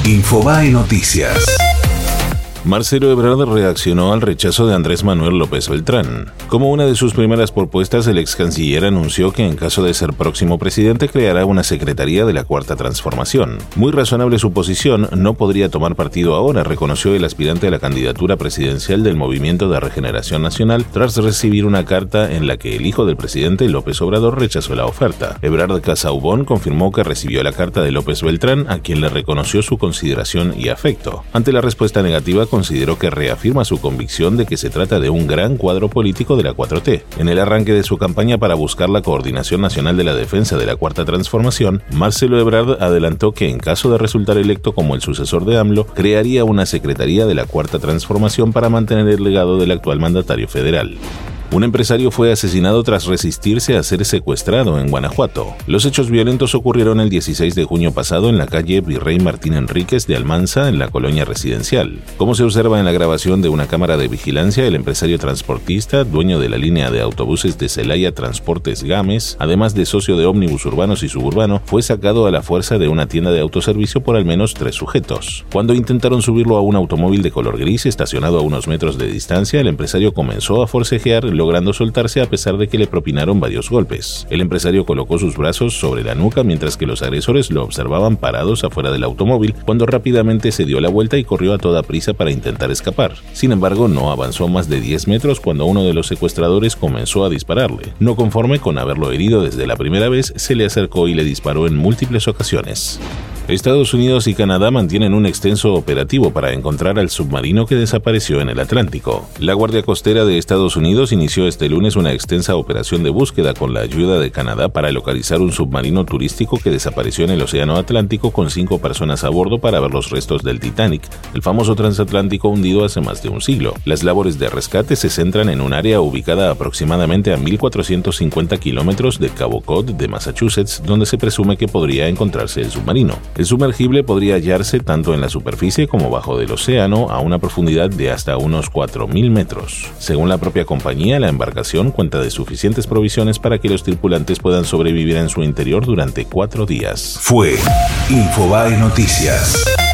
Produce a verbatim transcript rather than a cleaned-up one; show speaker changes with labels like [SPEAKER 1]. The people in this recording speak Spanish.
[SPEAKER 1] Infobae Noticias.
[SPEAKER 2] Marcelo Ebrard reaccionó al rechazo de Andrés Manuel López Beltrán. Como una de sus primeras propuestas, el ex canciller anunció que en caso de ser próximo presidente creará una secretaría de la Cuarta Transformación. Muy razonable su posición, no podría tomar partido ahora, reconoció el aspirante a la candidatura presidencial del Movimiento de Regeneración Nacional tras recibir una carta en la que el hijo del presidente, López Obrador, rechazó la oferta. Ebrard Casaubon confirmó que recibió la carta de López Beltrán, a quien le reconoció su consideración y afecto. Ante la respuesta negativa, consideró que reafirma su convicción de que se trata de un gran cuadro político de la cuatro T. En el arranque de su campaña para buscar la coordinación nacional de la defensa de la Cuarta Transformación, Marcelo Ebrard adelantó que en caso de resultar electo como el sucesor de AMLO, crearía una secretaría de la Cuarta Transformación para mantener el legado del actual mandatario federal. Un empresario fue asesinado tras resistirse a ser secuestrado en Guanajuato. Los hechos violentos ocurrieron el dieciséis de junio pasado en la calle Virrey Martín Enríquez de Almanza, en la colonia residencial. Como se observa en la grabación de una cámara de vigilancia, el empresario transportista, dueño de la línea de autobuses de Celaya Transportes Gámez, además de socio de ómnibus urbanos y suburbano, fue sacado a la fuerza de una tienda de autoservicio por al menos tres sujetos. Cuando intentaron subirlo a un automóvil de color gris estacionado a unos metros de distancia, el empresario comenzó a forcejear, logrando soltarse a pesar de que le propinaron varios golpes. El empresario colocó sus brazos sobre la nuca mientras que los agresores lo observaban parados afuera del automóvil, cuando rápidamente se dio la vuelta y corrió a toda prisa para intentar escapar. Sin embargo, no avanzó más de diez metros cuando uno de los secuestradores comenzó a dispararle. No conforme con haberlo herido desde la primera vez, se le acercó y le disparó en múltiples ocasiones. Estados Unidos y Canadá mantienen un extenso operativo para encontrar al submarino que desapareció en el Atlántico. La Guardia Costera de Estados Unidos inició este lunes una extensa operación de búsqueda con la ayuda de Canadá para localizar un submarino turístico que desapareció en el Océano Atlántico con cinco personas a bordo para ver los restos del Titanic, el famoso transatlántico hundido hace más de un siglo. Las labores de rescate se centran en un área ubicada aproximadamente a mil cuatrocientos cincuenta kilómetros de Cabo Cod de Massachusetts, donde se presume que podría encontrarse el submarino. El sumergible podría hallarse tanto en la superficie como bajo del océano a una profundidad de hasta unos cuatro mil metros. Según la propia compañía, la embarcación cuenta de suficientes provisiones para que los tripulantes puedan sobrevivir en su interior durante cuatro días.
[SPEAKER 1] Fue Infobae Noticias.